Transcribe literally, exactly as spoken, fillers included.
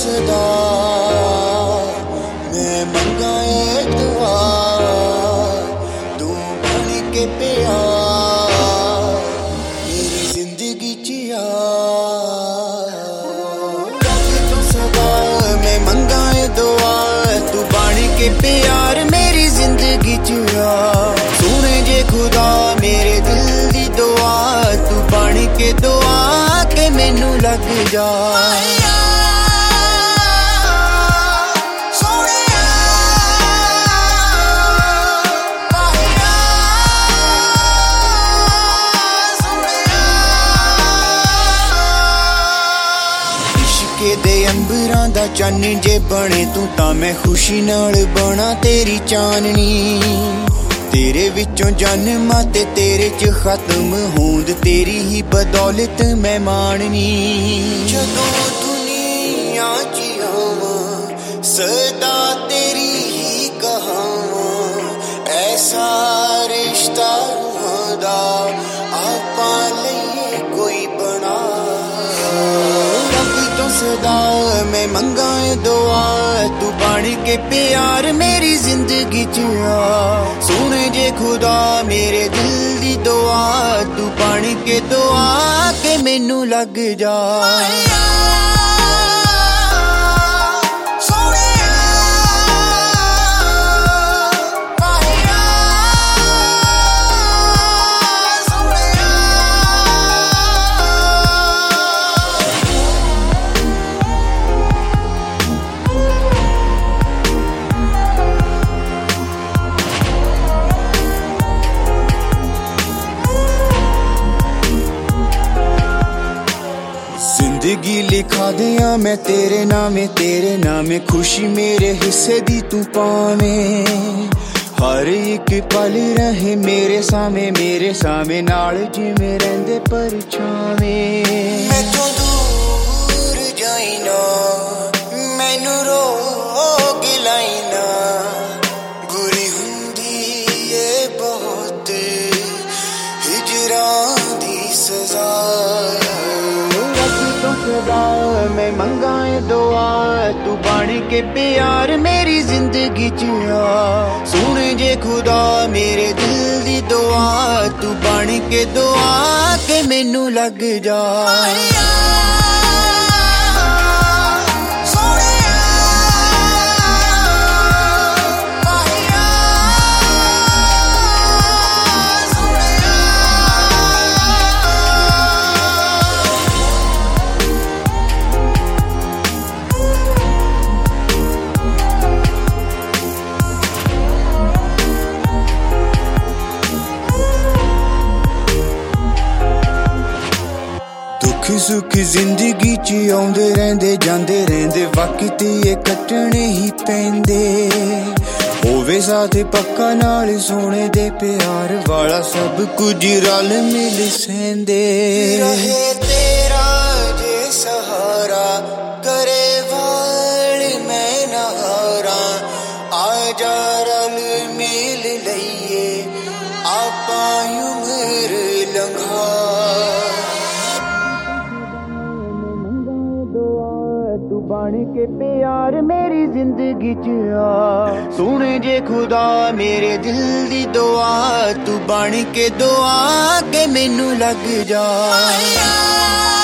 सदा मैं मंगा ए दुआ तू बन के प्यार मेरी जिंदगी जिया तो सदा मैं मंगा ए दुआ तू बन के प्यार मेरी जिंदगी जिया सुने जे खुदा मेरे दिल दी दुआ तू बन के दुआ के मैनू लग जा दे अंबरां दा चन्न जे बने तू तां मैं खुशी नाल बना तेरी चाननी तेरे विचों जन्मा ते तेरे च खत्म होंद तेरी ही बदौलत मैं माननी जदों दुनिया च आवां सदा तेरी ही कहावां ऐसा रिश्ता दा आपां लईए कोई बना सदा मैं मंगा दुआ तू बन के प्यार मेरी जिंदगी जिया सुने जे खुदा मेरे दिल दी दुआ तू बन के दुआ के मैनू लग जा जिंदगी लिखा दिया मैं तेरे नामे तेरे नामे खुशी मेरे हिस्से दी तू पावे हर एक पल रहे मेरे सामे मेरे सामे नाल जिवें रहिंदे परछावे मैथों दूर जाई ना मैनू रोग लाई ना बुरी हुंदी ए बहुत हिजरां दी सजा मैं मंगा दुआ तू बन के प्यार मेरी जिंदगी जिया सुने जे खुदा मेरे दिल दी दुआ तू बन के दुआ के मैनू लग जा सुख जिंदगी च आउंदे रहिंदे जांदे रहिंदे वक्त ये कटने ही पैंदे होवे साथ पक्का नाल सोने दे प्यार वाला सब कुछ रल मिल सैंदे रहे तेरा जे सहारा करे वाल मैं नहारा आजा रल मिल लईए आपां उम्र लंघा बन के प्यार मेरी जिंदगी जिया सुने जे खुदा मेरे दिल दी दुआ तू बन के दुआ के मैनू लग जा